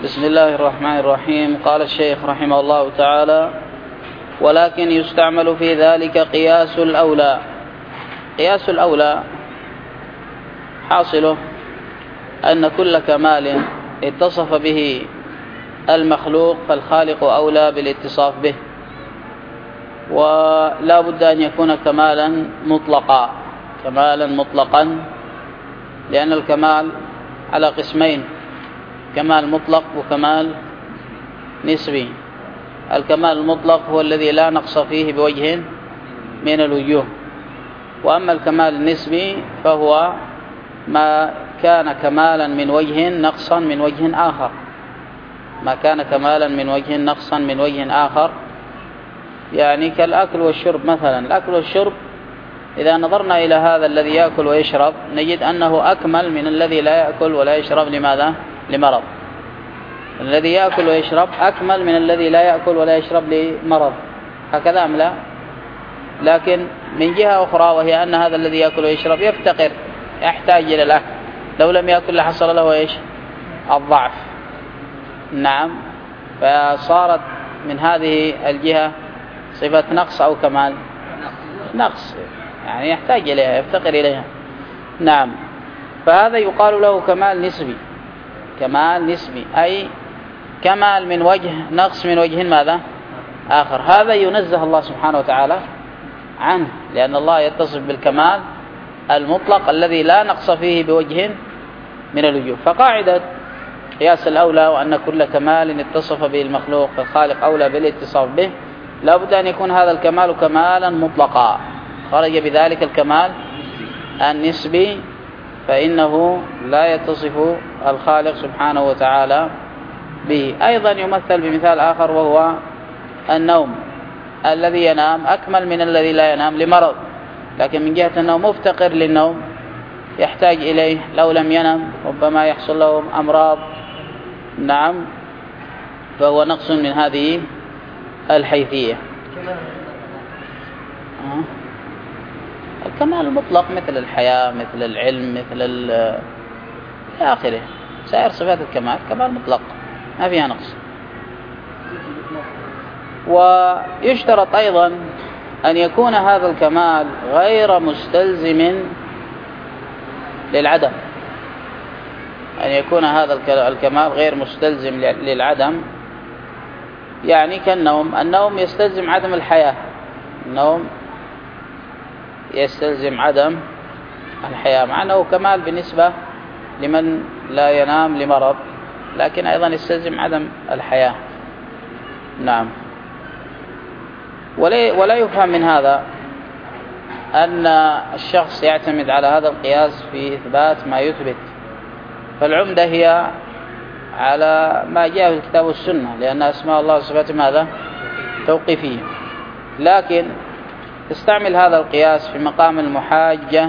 بسم الله الرحمن الرحيم. قال الشيخ رحمه الله تعالى: ولكن يستعمل في ذلك قياس الأولى. قياس الأولى حاصله أن كل كمال اتصف به المخلوق فالخالق أولى بالاتصاف به، ولا بد أن يكون كمالا مطلقا، لأن الكمال على قسمين: كمال مطلق وكمال نسبي. الكمال المطلق هو الذي لا نقص فيه بوجه من الوجوه، وأما الكمال النسبي فهو ما كان كمالا من وجه نقصا من وجه آخر، يعني كالأكل والشرب مثلا. الأكل والشرب إذا نظرنا إلى هذا الذي يأكل ويشرب نجد أنه أكمل من الذي لا يأكل ولا يشرب. لماذا؟ لمرض. الذي يأكل ويشرب أكمل من الذي لا يأكل ولا يشرب لمرض، هكذا أم لا؟ لكن من جهة أخرى، وهي أن هذا الذي يأكل ويشرب يفتقر، يحتاج إلى الأكل، لو لم يأكل لحصل له إيش؟ الضعف. نعم، فصارت من هذه الجهة صفة نقص أو كمال؟ نقص، يعني يحتاج إليها، يفتقر إليها. نعم، فهذا يقال له كمال نسبي، أي كمال من وجه، نقص من وجه ماذا؟ آخر. هذا ينزه الله سبحانه وتعالى عنه، لأن الله يتصف بالكمال المطلق الذي لا نقص فيه بوجه من الوجوه. فقاعدة قياس الأولى وأن كل كمال اتصف به المخلوق فالخالق أولى بالاتصاف به، لا بد أن يكون هذا الكمال كمالا مطلقا. خرج بذلك الكمال النسبي، فإنه لا يتصف الخالق سبحانه وتعالى به. أيضا يمثل بمثال آخر، وهو النوم. الذي ينام أكمل من الذي لا ينام لمرض، لكن من جهة أنه مفتقر للنوم يحتاج إليه، لو لم ينم ربما يحصل له أمراض. نعم، فهو نقص من هذه الحيثية. الكمال المطلق مثل الحياة، مثل العلم، مثل إلى آخره. سائر صفات الكمال كمال مطلق ما فيها نقص. ويشترط أيضا أن يكون هذا الكمال غير مستلزم للعدم، أن يكون هذا الكمال غير مستلزم للعدم، يعني كالنوم. النوم يستلزم عدم الحياة، النوم يستلزم عدم الحياة، مع أنه كمال بالنسبة لمن لا ينام لمرض، لكن أيضا يستلزم عدم الحياة. نعم، ولا يفهم من هذا أن الشخص يعتمد على هذا القياس في إثبات ما يثبت، فالعمدة هي على ما جاء في الكتاب والسنة، لأن أسماء الله وصفاته ماذا؟ توقيفية. لكن تستعمل هذا القياس في مقام المحاجة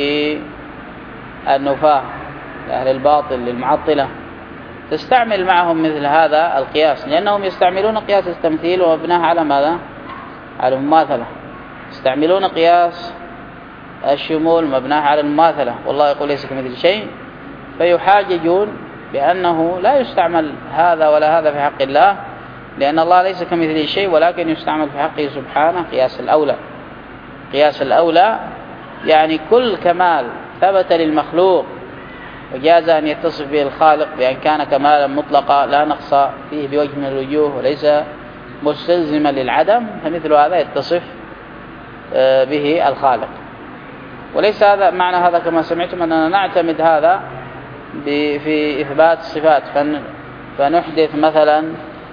للنفاة، لأهل الباطل، للمعطلة، تستعمل معهم مثل هذا القياس، لأنهم يستعملون قياس التمثيل ومبناه على ماذا؟ على المماثلة. يستعملون قياس الشمول مبناه على المماثلة، والله يقول ليس كمثل شيء، فيحاججون بأنه لا يستعمل هذا ولا هذا في حق الله، لأن الله ليس كمثله شيء، ولكن يستعمل في حقه سبحانه قياس الأولى. قياس الأولى يعني كل كمال ثبت للمخلوق وجاز أن يتصف به الخالق بأن كان كمالا مطلقا لا نقص فيه بوجه من الوجوه وليس مستلزما للعدم، فمثل هذا يتصف به الخالق. وليس هذا معنى هذا كما سمعتم أننا نعتمد هذا في إثبات الصفات، فنحدث مثلا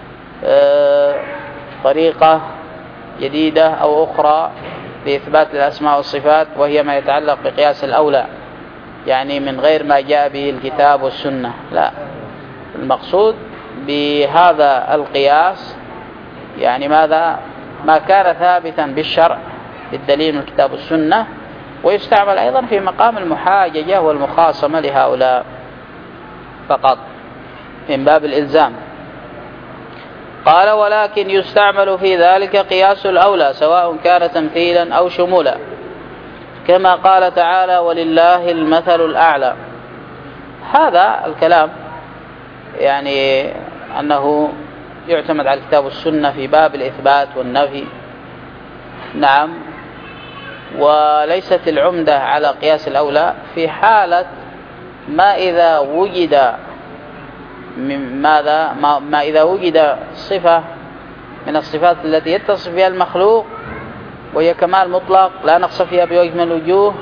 طريقة جديدة أو أخرى لإثبات الأسماء والصفات، وهي ما يتعلق بقياس الأولى، يعني من غير ما جاء به الكتاب والسنة. لا، المقصود بهذا القياس يعني ماذا؟ ما كان ثابتا بالشرع بالدليل من الكتاب والسنة، ويستعمل أيضا في مقام المحاججة والمخاصمة لهؤلاء فقط من باب الإلزام. قال: ولكن يستعمل في ذلك قياس الأولى سواء كان تمثيلا أو شمولا، كما قال تعالى: ولله المثل الأعلى. هذا الكلام يعني أنه يعتمد على الكتاب والسنة في باب الإثبات والنفي. نعم. وليست العمدة على قياس الأولى في حالة ما إذا وجد ما إذا وجد صفة من الصفات التي يتصف بها المخلوق وهي كمال مطلق لا نقص فيها بوجه من الوجوه،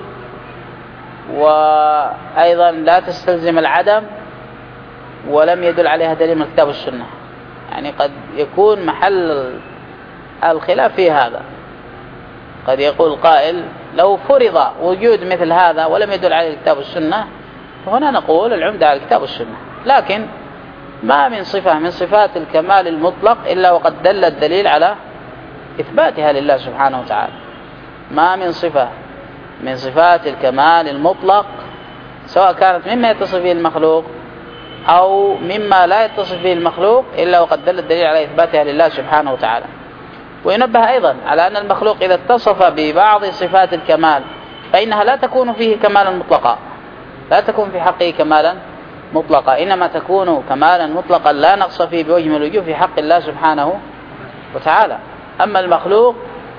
وأيضا لا تستلزم العدم ولم يدل عليها دليل من الكتاب والسنة. يعني قد يكون محل الخلاف في هذا. قد يقول قائل لو فرض وجود مثل هذا ولم يدل عليه الكتاب والسنة فهنا نقول العمدة على الكتاب والسنة. لكن ما من صفة من صفات الكمال المطلق إلا وقد دل الدليل على إثباتها لله سبحانه وتعالى. ما من صفة من صفات الكمال المطلق سواء كانت مما يتصف به المخلوق أو مما لا يتصف به المخلوق إلا وقد دل الدليل على إثباتها لله سبحانه وتعالى. وينبه أيضا على أن المخلوق إذا اتصف ببعض صفات الكمال فإنها لا تكون فيه كمالا مطلقا، لا تكون في حقه كمالا مطلقا، إنما تكون كمالا مطلقا لا نقص فيه بوجه من الوجوه في حق الله سبحانه وتعالى. أما المخلوق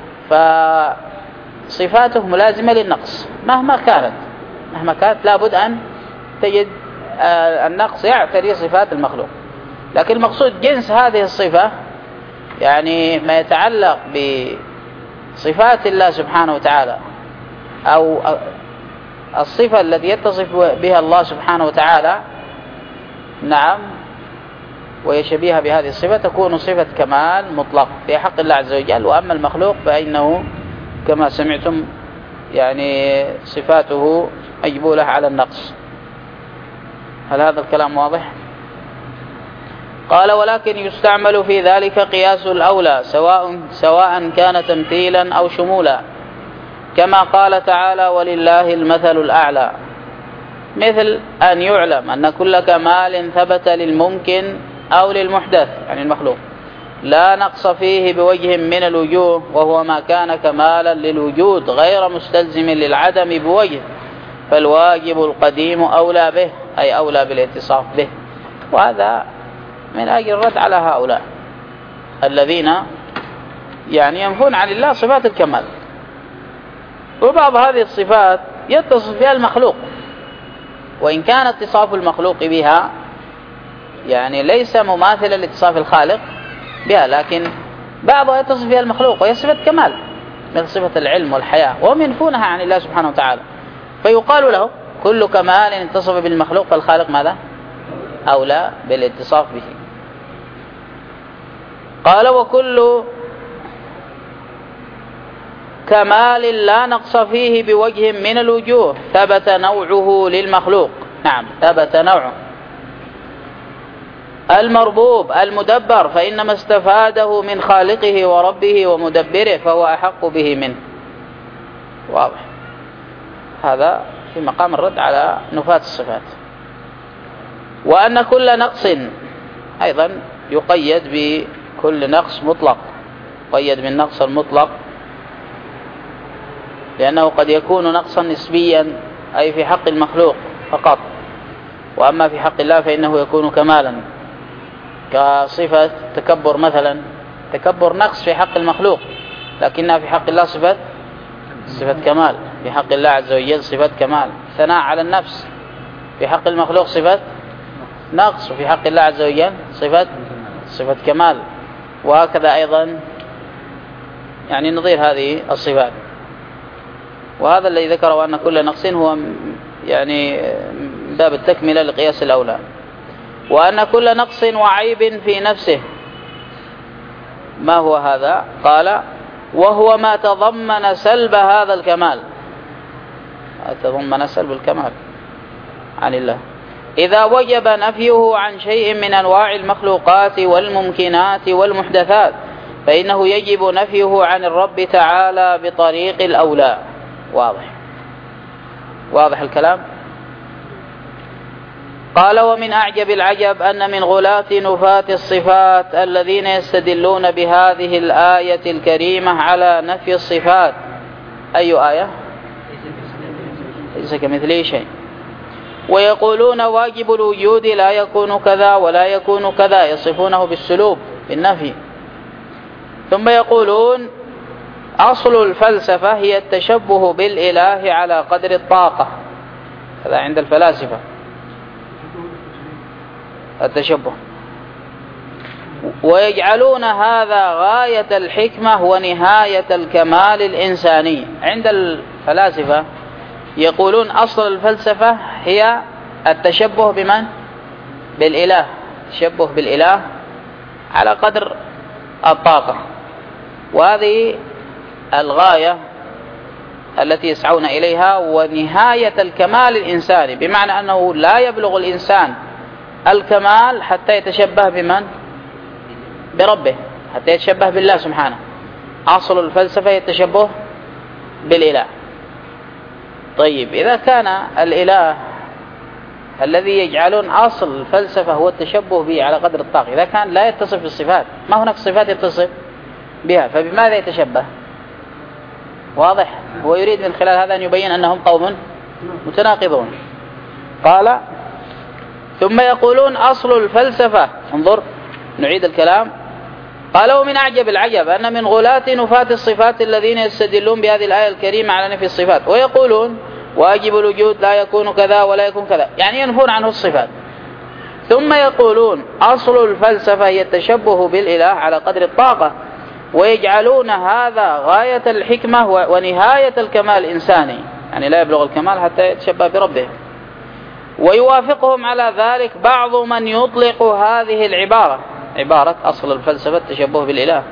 فصفاته ملازمة للنقص مهما كانت لابد أن تجد النقص يعتري صفات المخلوق. لكن المقصود جنس هذه الصفة، يعني ما يتعلق بصفات الله سبحانه وتعالى أو الصفة التي يتصف بها الله سبحانه وتعالى، نعم، وهي شبيهة بهذه الصفة تكون صفة كمال مطلق في حق الله عز وجل. وأما المخلوق فإنه كما سمعتم يعني صفاته مجبولة على النقص. هل هذا الكلام واضح؟ قال ولكن يستعمل في ذلك قياس الأولى سواء كان تمثيلا أو شمولا، كما قال تعالى ولله المثل الأعلى، مثل أن يعلم أن كل كمال ثبت للممكن أو للمحدث يعني المخلوق لا نقص فيه بوجه من الوجوه، وهو ما كان كمالا للوجود غير مستلزم للعدم بوجه، فالواجب القديم أولى به أي أولى بالاتصاف به. وهذا من أجل الرد على هؤلاء الذين يعني ينفون عن الله صفات الكمال. وبعض هذه الصفات يتصف بها المخلوق، وإن كان اتصاف المخلوق بها يعني ليس مماثلا لاتصاف الخالق بها، لكن بعضها يتصف بها المخلوق وهي صفة كمال مثل صفة العلم والحياة، وهم ينفونها عن الله سبحانه وتعالى. فيقال له كل كمال اتصف بالمخلوق فالخالق ماذا؟ أولى بالاتصاف به. قال وكل كمال لا نقص فيه بوجه من الوجوه ثبت نوعه للمخلوق. نعم ثبت نوعه المربوب المدبر، فإنما استفاده من خالقه وربه ومدبره فهو أحق به منه. واضح. هذا في مقام الرد على نفاة الصفات. وأن كل نقص أيضا يقيد بكل نقص مطلق، قيد بالنقص المطلق لأنه قد يكون نقصا نسبيا أي في حق المخلوق فقط، وأما في حق الله فإنه يكون كمالا، كصفة تكبر مثلا، تكبر نقص في حق المخلوق لكنها في حق الله صفة كمال، في حق الله عز وجل صفة كمال. ثناء على النفس في حق المخلوق صفة نقص، وفي حق الله عز وجل صفة كمال. وهكذا أيضا يعني نظير هذه الصفات. وهذا الذي ذكره أن كل نقص هو يعني باب التكملة لقياس الأولى. وأن كل نقص وعيب في نفسه، ما هو هذا؟ قال وهو ما تضمن سلب هذا الكمال، تضمن سلب الكمال عن الله، إذا وجب نفيه عن شيء من أنواع المخلوقات والممكنات والمحدثات فإنه يجب نفيه عن الرب تعالى بطريق الأولى. واضح الكلام. قال ومن أعجب العجب أن من غلاة نفاة الصفات الذين يستدلون بهذه الآية الكريمة على نفي الصفات. أي آية؟ ليس كمثله شيء. ويقولون واجب الوجود لا يكون كذا ولا يكون كذا، يصفونه بالسلوب بالنفي. ثم يقولون أصل الفلسفة هي التشبه بالإله على قدر الطاقة، هذا عند الفلاسفة التشبه. ويجعلون هذا غاية الحكمة ونهاية الكمال الإنساني. عند الفلاسفة يقولون أصل الفلسفة هي التشبه بمن؟ بالإله، التشبه بالإله على قدر الطاقة، وهذه الغاية التي يسعون إليها ونهاية الكمال الإنساني، بمعنى أنه لا يبلغ الإنسان الكمال حتى يتشبه بمن؟ بربه، حتى يتشبه بالله سبحانه. أصل الفلسفة التشبه بالإله. طيب إذا كان الإله الذي يجعلون أصل الفلسفة هو التشبه به على قدر الطاقة، إذا كان لا يتصف بالصفات، ما هناك صفات يتصف بها، فبماذا يتشبه؟ واضح؟ هو يريد من خلال هذا أن يبين أنهم قوم متناقضون. قال ثم يقولون أصل الفلسفة، انظر نعيد الكلام. قال ومن أعجب العجب أن من غلاة نفاة الصفات الذين يستدلون بهذه الآية الكريمة على نفي الصفات، ويقولون واجب الوجود لا يكون كذا ولا يكون كذا، يعني ينفون عنه الصفات. ثم يقولون أصل الفلسفة هي التشبه بالإله على قدر الطاقة، ويجعلون هذا غاية الحكمة ونهاية الكمال الإنساني، يعني لا يبلغ الكمال حتى يتشبه بربه. ويوافقهم على ذلك بعض من يطلق هذه العبارة، عبارة أصل الفلسفة التشبه بالإله،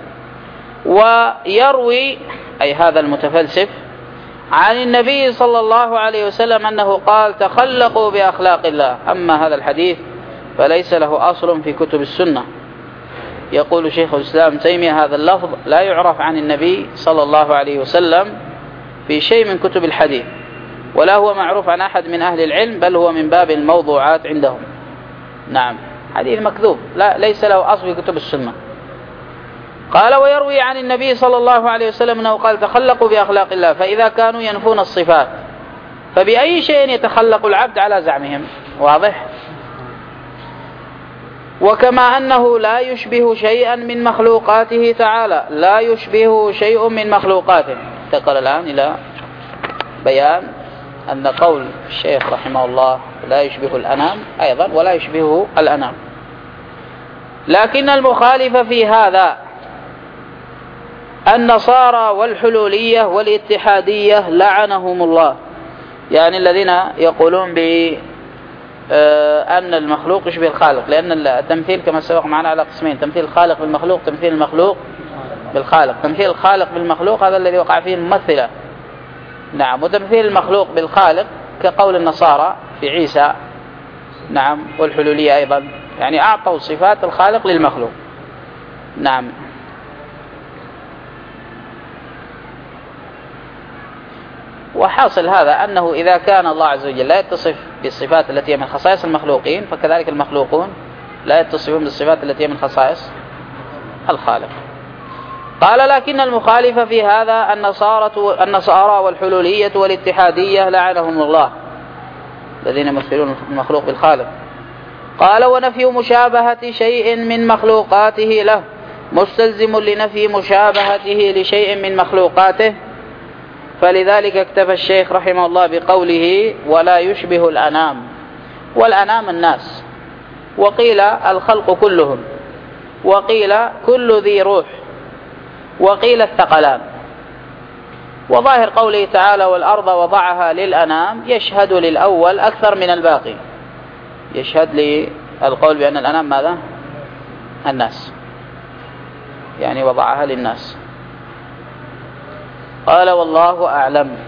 ويروي أي هذا المتفلسف عن النبي صلى الله عليه وسلم أنه قال تخلقوا بأخلاق الله. أما هذا الحديث فليس له أصل في كتب السنة. يقول شيخ الإسلام تيمية هذا اللفظ لا يعرف عن النبي صلى الله عليه وسلم في شيء من كتب الحديث، ولا هو معروف عن أحد من أهل العلم، بل هو من باب الموضوعات عندهم. نعم، حديث مكذوب ليس له أصل في كتب السنة. قال ويروي عن النبي صلى الله عليه وسلم أنه قال تخلقوا بأخلاق الله، فإذا كانوا ينفون الصفات فبأي شيء يتخلق العبد على زعمهم؟ واضح؟ وكما أنه لا يشبه شيئا من مخلوقاته تعالى، لا يشبه شيء من مخلوقاته. انتقل الآن إلى بيان أن قول الشيخ رحمه الله لا يشبه الأنام أيضا ولا يشبهه الأنام. لكن المخالف في هذا النصارى والحلولية والاتحادية لعنهم الله، يعني الذين يقولون بأن المخلوق يشبه الخالق، لأن التمثيل كما سبق معنا على قسمين: تمثيل الخالق بالمخلوق، تمثيل المخلوق بالخالق. تمثيل الخالق بالمخلوق هذا الذي وقع فيه الممثلة، نعم، وتمثيل المخلوق بالخالق كقول النصارى في عيسى، نعم، والحلولية أيضا، يعني أعطوا صفات الخالق للمخلوق. نعم. وحاصل هذا أنه إذا كان الله عز وجل لا يتصف بالصفات التي هي من خصائص المخلوقين، فكذلك المخلوقون لا يتصفون بالصفات التي هي من خصائص الخالق. قال لكن المخالف في هذا النصارى والحلولية والاتحادية لعنهم الله، الذين يمثلون المخلوق بالخالق. قال ونفي مشابهة شيء من مخلوقاته له مستلزم لنفي مشابهته لشيء من مخلوقاته، فلذلك اكتفى الشيخ رحمه الله بقوله ولا يشبه الأنام. والأنام الناس، وقيل الخلق كلهم، وقيل كل ذي روح، وقيل الثقلان. وظاهر قوله تعالى والأرض وضعها للأنام يشهد للأول أكثر من الباقي، يشهد للقول بأن الأنام ماذا؟ الناس، يعني وضعها للناس. قال والله أعلم.